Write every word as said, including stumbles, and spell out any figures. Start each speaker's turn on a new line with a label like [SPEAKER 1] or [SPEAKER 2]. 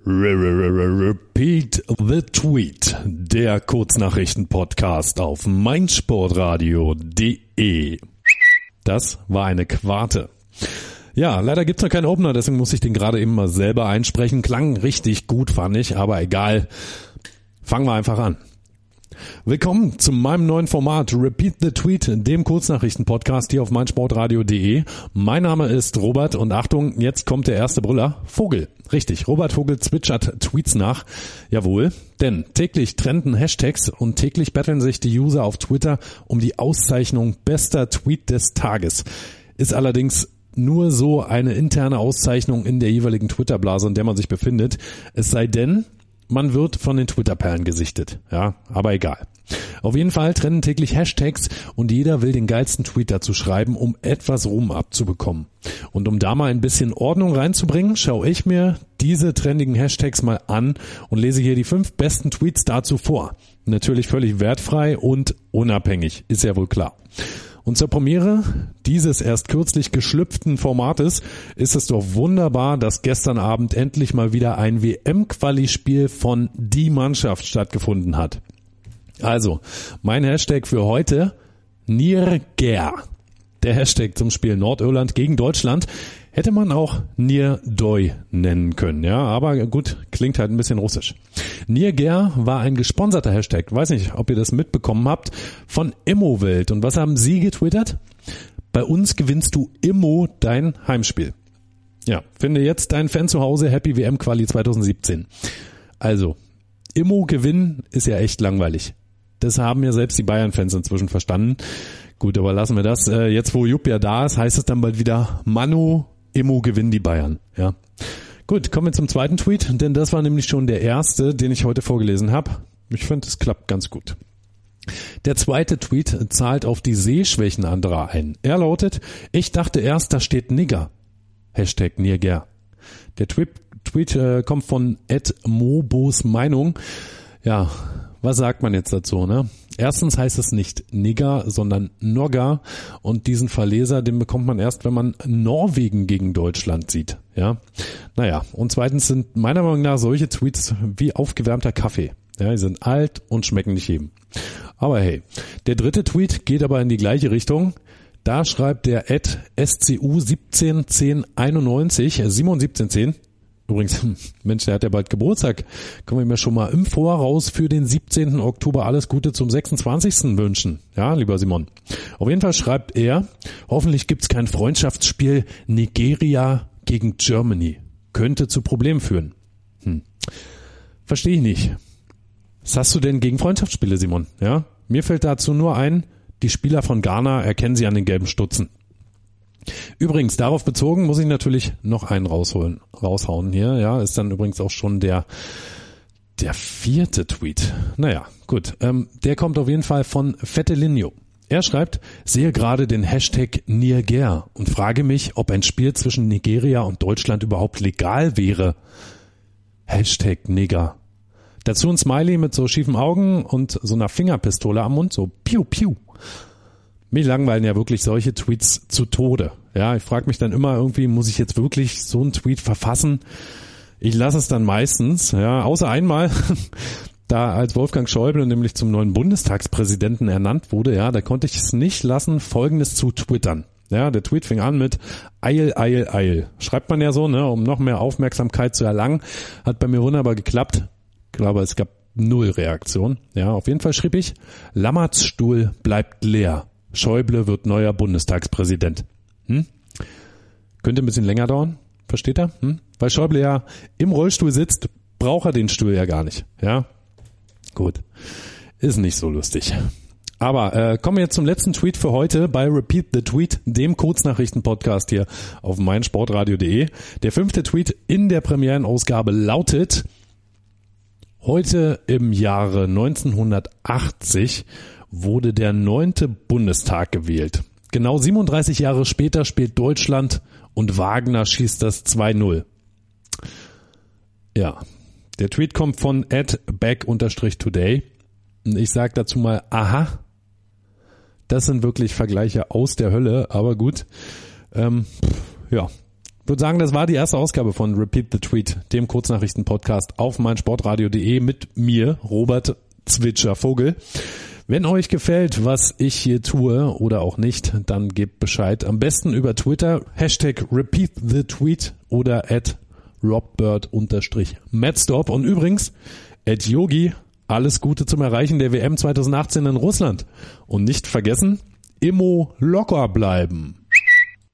[SPEAKER 1] Repeat the Tweet, der Kurznachrichten-Podcast auf meinsportradio punkt de. Das war eine Quarte. Ja, leider gibt's noch keinen Opener, deswegen muss ich den gerade eben mal selber einsprechen. Klang richtig gut, fand ich, aber egal. Fangen wir einfach an. Willkommen zu meinem neuen Format Repeat the Tweet, dem Kurznachrichten-Podcast hier auf meinsportradio punkt de. Mein Name ist Robert und Achtung, jetzt kommt der erste Brüller. Vogel. Richtig, Robert Vogel zwitschert Tweets nach. Jawohl, denn täglich trenden Hashtags und täglich betteln sich die User auf Twitter um die Auszeichnung bester Tweet des Tages. Ist allerdings nur so eine interne Auszeichnung in der jeweiligen Twitter-Blase, in der man sich befindet. Es sei denn, man wird von den Twitter-Perlen gesichtet. Ja, aber egal. Auf jeden Fall trennen täglich Hashtags und jeder will den geilsten Tweet dazu schreiben, um etwas Ruhm abzubekommen. Und um da mal ein bisschen Ordnung reinzubringen, schaue ich mir diese trendigen Hashtags mal an und lese hier die fünf besten Tweets dazu vor. Natürlich völlig wertfrei und unabhängig, ist ja wohl klar. Und zur Premiere dieses erst kürzlich geschlüpften Formates ist es doch wunderbar, dass gestern Abend endlich mal wieder ein W M-Quali-Spiel von Die Mannschaft stattgefunden hat. Also, mein Hashtag für heute, Nierger. Der Hashtag zum Spiel Nordirland gegen Deutschland hätte man auch Nierdoi nennen können, ja, aber gut, klingt halt ein bisschen russisch. Nierger war ein gesponserter Hashtag, weiß nicht, ob ihr das mitbekommen habt, von Immowelt. Und was haben sie getwittert? Bei uns gewinnst du Immo dein Heimspiel. Ja, finde jetzt dein Fan zu Hause, Happy W M-Quali zwanzig siebzehn. Also, Immo gewinnen ist ja echt langweilig. Das haben ja selbst die Bayern-Fans inzwischen verstanden. Gut, aber lassen wir das. Jetzt, wo Jupp ja da ist, heißt es dann bald wieder, Manu, Immo gewinnen die Bayern. Ja. Gut, kommen wir zum zweiten Tweet, denn das war nämlich schon der erste, den ich heute vorgelesen habe. Ich finde, es klappt ganz gut. Der zweite Tweet zahlt auf die Sehschwächen anderer ein. Er lautet, ich dachte erst, da steht Nigger. Hashtag Nierger. Der Tweet, Tweet äh, kommt von at Mobos Meinung. Ja, was sagt man jetzt dazu, ne? Erstens heißt es nicht Nigger, sondern Nogger und diesen Verleser, den bekommt man erst, wenn man Norwegen gegen Deutschland sieht, ja? Naja, und zweitens sind meiner Meinung nach solche Tweets wie aufgewärmter Kaffee. Ja, die sind alt und schmecken nicht jedem. Aber hey, der dritte Tweet geht aber in die gleiche Richtung. Da schreibt der at S C U siebzehn zehn einundneunzig, Simon siebzehn zehn. Übrigens, Mensch, der hat ja bald Geburtstag. Können wir mir schon mal im Voraus für den siebzehnten Oktober alles Gute zum sechsundzwanzigsten wünschen. Ja, lieber Simon. Auf jeden Fall schreibt er, hoffentlich gibt's kein Freundschaftsspiel Nigeria gegen Germany. Könnte zu Problemen führen. Hm. Verstehe ich nicht. Was hast du denn gegen Freundschaftsspiele, Simon? Ja, mir fällt dazu nur ein, die Spieler von Ghana erkennen sie an den gelben Stutzen. Übrigens, darauf bezogen muss ich natürlich noch einen rausholen, raushauen hier, ja, ist dann übrigens auch schon der, der vierte Tweet. Naja, gut, ähm, der kommt auf jeden Fall von Fettelinho. Er schreibt, sehe gerade den Hashtag Nierger und frage mich, ob ein Spiel zwischen Nigeria und Deutschland überhaupt legal wäre. Hashtag Nigger. Dazu ein Smiley mit so schiefen Augen und so einer Fingerpistole am Mund, so piu piu. Mich langweilen ja wirklich solche Tweets zu Tode. Ja, ich frage mich dann immer irgendwie, muss ich jetzt wirklich so einen Tweet verfassen? Ich lasse es dann meistens, ja, außer einmal, da als Wolfgang Schäuble nämlich zum neuen Bundestagspräsidenten ernannt wurde, ja, da konnte ich es nicht lassen, Folgendes zu twittern. Ja, der Tweet fing an mit Eil, Eil, Eil. Schreibt man ja so, ne, um noch mehr Aufmerksamkeit zu erlangen. Hat bei mir wunderbar geklappt. Ich glaube, es gab null Reaktion. Ja, auf jeden Fall schrieb ich, Lammerts Stuhl bleibt leer. Schäuble wird neuer Bundestagspräsident. Hm? Könnte ein bisschen länger dauern, versteht er? Hm? Weil Schäuble ja im Rollstuhl sitzt, braucht er den Stuhl ja gar nicht. Ja, gut, ist nicht so lustig. Aber äh, kommen wir jetzt zum letzten Tweet für heute bei Repeat the Tweet, dem Kurznachrichten-Podcast hier auf meinsportradio punkt de. Der fünfte Tweet in der Premierenausgabe lautet, heute im Jahre neunzehnhundertachtzig wurde der neunte Bundestag gewählt. Genau siebenunddreißig Jahre später spielt Deutschland und Wagner schießt das zwei null. Ja, der Tweet kommt von at back today und ich sage dazu mal, aha, das sind wirklich Vergleiche aus der Hölle, aber gut, ähm, ja, Ich würde sagen, das war die erste Ausgabe von Repeat the Tweet, dem Kurznachrichten-Podcast auf meinsportradio punkt de mit mir, Robert Zwitscher-Vogel. Wenn euch gefällt, was ich hier tue oder auch nicht, dann gebt Bescheid. Am besten über Twitter, Hashtag Repeat the Tweet oder at robbird-matstorp. Und übrigens, at Yogi, alles Gute zum Erreichen der W M zwanzig achtzehn in Russland. Und nicht vergessen, immo locker bleiben.